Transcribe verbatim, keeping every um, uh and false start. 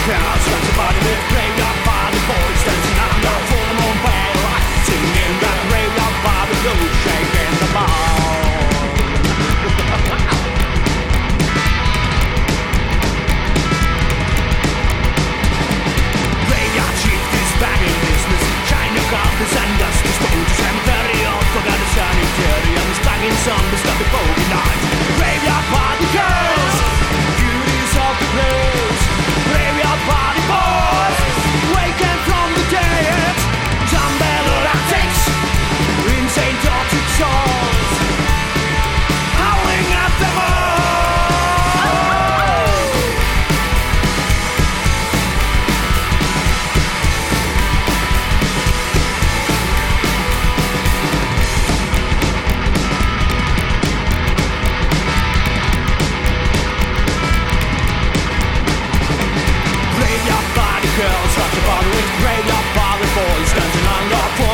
girls got your body with graveyard party boys dancing under full moon pale light, singing that graveyard party blues, shaking the ball. Graveyard shift is back in business. China coffins and dusty stones, cemetery of forgotten sanitarium is back in some discovered bogey night. Graveyard party girls, beauties of the place. Graveyard party boys, waking from the dead. Dumbbell lactics, insane tortured souls, howling at them all. Graveyard party girls rock the body with graveyard party boys dancing on the floor.